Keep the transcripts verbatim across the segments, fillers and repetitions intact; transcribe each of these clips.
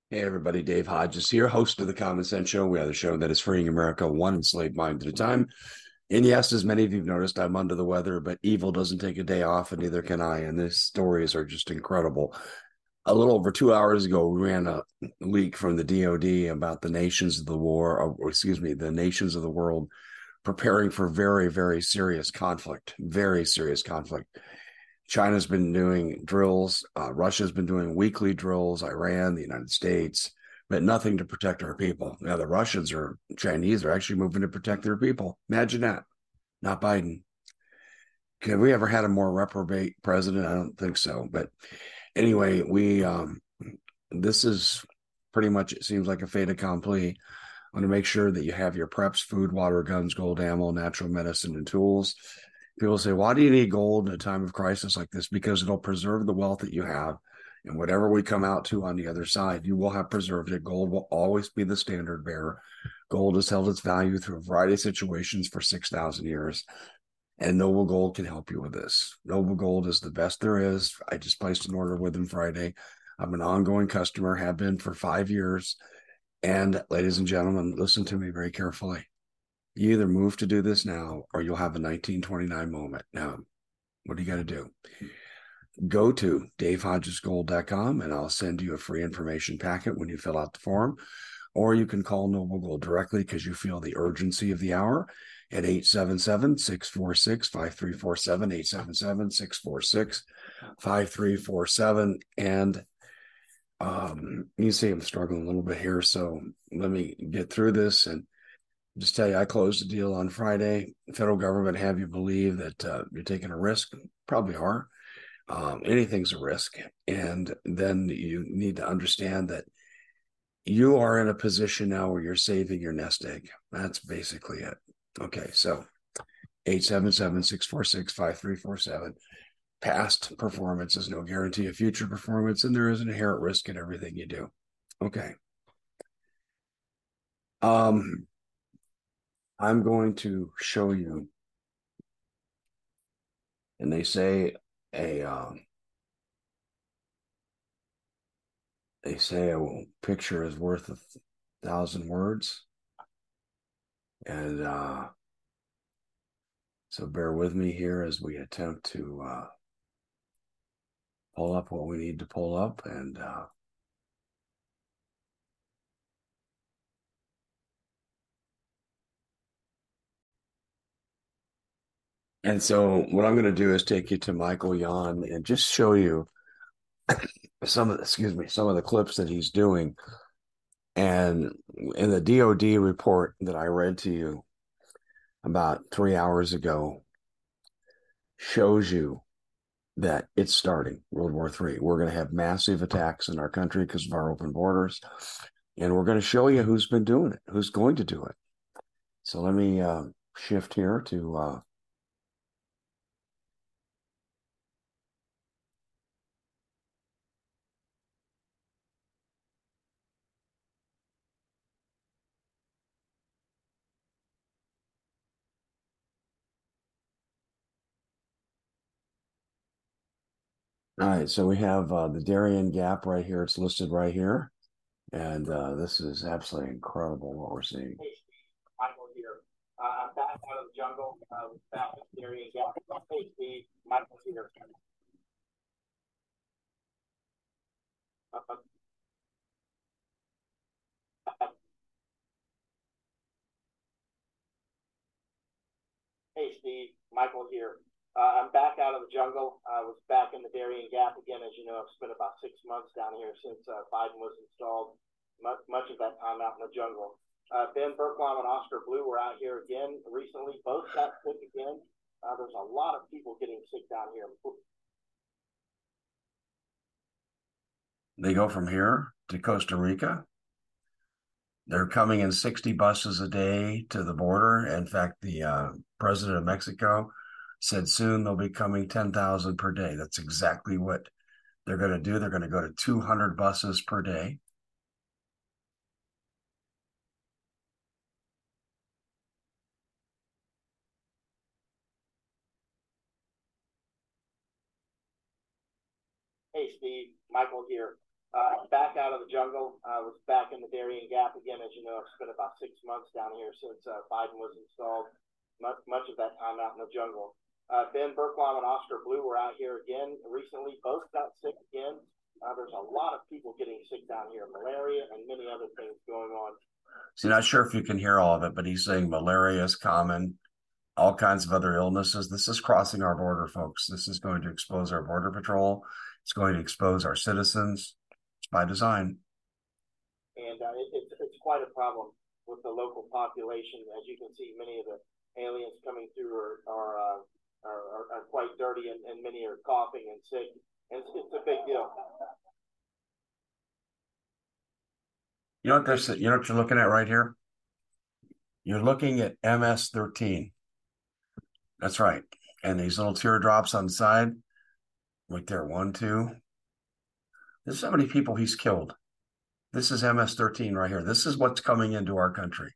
Hey everybody, Dave Hodges here, host of the Common Sense Show. We are the show that is freeing America one enslaved mind at a time. And yes, as many of you've noticed, I'm under the weather, but evil doesn't take a day off, and neither can I. And these stories are just incredible. A little over two hours ago, we ran a leak from the D O D about the nations of the war, or excuse me, the nations of the world preparing for very, very serious conflict, very serious conflict. China's been doing drills. Uh, Russia's been doing weekly drills. Iran, the United States, but nothing to protect our people. Now the Russians or Chinese are actually moving to protect their people. Imagine that. Not Biden. Have we ever had a more reprobate president? I don't think so. But anyway, we um, this is pretty much, it seems like a fait accompli. I want to make sure that you have your preps, food, water, guns, gold, ammo, natural medicine, and tools. People say, why do you need gold in a time of crisis like this? Because it'll preserve the wealth that you have. And whatever we come out to on the other side, you will have preserved it. Gold will always be the standard bearer. Gold has held its value through a variety of situations for six thousand years. And Noble Gold can help you with this. Noble Gold is the best there is. I just placed an order with them Friday. I'm an ongoing customer, have been for five years. And ladies and gentlemen, listen to me very carefully. You either move to do this now or you'll have a nineteen twenty-nine moment. Now, what do you got to do? Go to dave hodges gold dot com and I'll send you a free information packet when you fill out the form. Or you can call Noble Gold directly because you feel the urgency of the hour at eight seven seven, six four six, five three four seven, eight seven seven, six four six, five three four seven. And um, you see I'm struggling a little bit here, so let me get through this and just tell you, I closed the deal on Friday. The federal government have you believe that uh, you're taking a risk. Probably are. Um, anything's a risk. And then you need to understand that you are in a position now where you're saving your nest egg. That's basically it. Okay, so eight seven seven, six four six, five three four seven. Past performance is no guarantee of future performance, and there is an inherent risk in everything you do. Okay. Um, I'm going to show you, and they say a um, they say a picture is worth a thousand words, and uh, so bear with me here as we attempt to uh, pull up what we need to pull up, and uh, and so what I'm going to do is take you to Michael Yon and just show you some of the, excuse me, some of the clips that he's doing. And in the D O D report that I read to you about three hours ago shows you that it's starting World War Three. We're going to have massive attacks in our country because of our open borders. And we're going to show you who's been doing it, who's going to do it. So let me uh, shift here to uh, all right. So we have uh, the Darien Gap right here. It's listed right here. And uh, this is absolutely incredible what we're seeing. Hey, Steve, Michael here. Uh, I'm back out of the jungle, uh, back in the Darien Gap. Hey, Steve, Michael here. Uh, Hey, Steve, Michael here. Uh, I'm back out of the jungle. I was back in the Darien Gap again. As you know, I've spent about six months down here since uh, Biden was installed, much, much of that time out in the jungle. Uh, Ben Bergquam and Oscar Blue were out here again recently. Both got sick again. Uh, there's a lot of people getting sick down here. They go from here to Costa Rica. They're coming in sixty buses a day to the border. In fact, the uh, president of Mexico said soon they'll be coming ten thousand per day. That's exactly what they're going to do. They're going to go to two hundred buses per day. Hey, Steve, Michael here. Uh, back out of the jungle. I uh, was back in the Darien Gap again. As you know, I've spent about six months down here since uh, Biden was installed. Much, much of that time out in the jungle. Uh, Ben Bergquam and Oscar Blue were out here again recently. Both got sick again. Uh, there's a lot of people getting sick down here, malaria and many other things going on. So not sure if you can hear all of it, but he's saying malaria is common, all kinds of other illnesses. This is crossing our border, folks. This is going to expose our border patrol. It's going to expose our citizens. It's by design. And uh, it, it's, it's quite a problem with the local population. As you can see, many of the aliens coming through are are, uh, are, are, are quite dirty, and, and many are coughing and sick. And it's, it's a big deal. You know what this? You know what you're looking at right here? You're looking at M S thirteen. That's right. And these little teardrops on the side, right there, one, two. There's so many people he's killed. This is M S thirteen right here. This is what's coming into our country.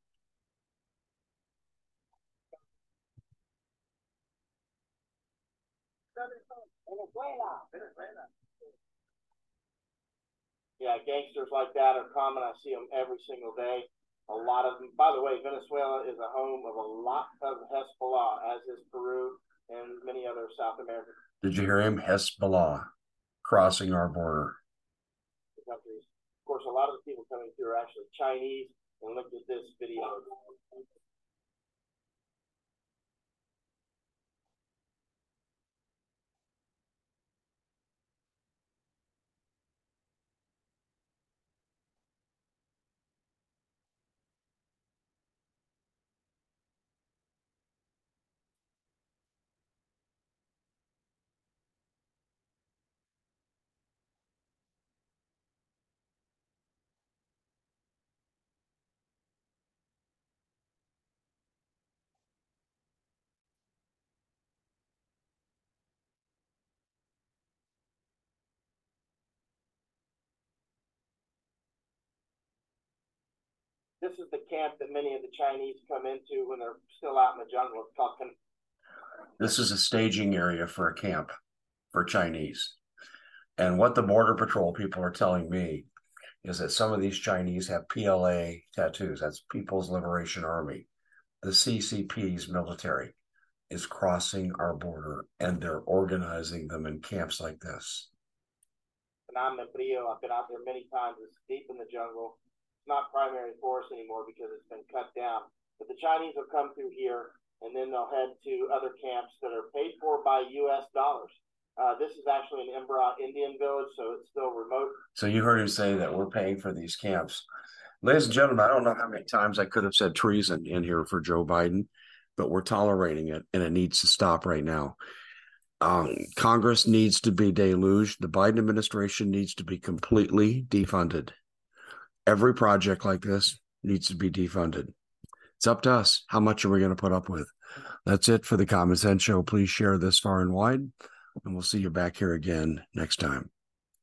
Yeah, gangsters like that are common. I see them every single day. A lot of them. By the way, Venezuela is a home of a lot of Hezbollah, as is Peru and many other South American. Did you hear him? Hezbollah crossing our border. Countries. Of course, a lot of the people coming through are actually Chinese. And look at this video. This is the camp that many of the Chinese come into when they're still out in the jungle. It's called. This is a staging area for a camp for Chinese. And what the Border Patrol people are telling me is that some of these Chinese have P L A tattoos. That's People's Liberation Army. The C C P's military is crossing our border, and they're organizing them in camps like this. Phenomenon Brio. I've been out there many times. It's deep in the jungle. It's not primary forest anymore because it's been cut down. But the Chinese will come through here, and then they'll head to other camps that are paid for by U S dollars. Uh, this is actually an Imbra Indian village, so it's still remote. So you heard him say that we're paying for these camps. Ladies and gentlemen, I don't know how many times I could have said treason in here for Joe Biden, but we're tolerating it, and it needs to stop right now. Um, Congress needs to be deluged. The Biden administration needs to be completely defunded. Every project like this needs to be defunded. It's up to us. How much are we going to put up with? That's it for the Common Sense Show. Please share this far and wide, and we'll see you back here again next time.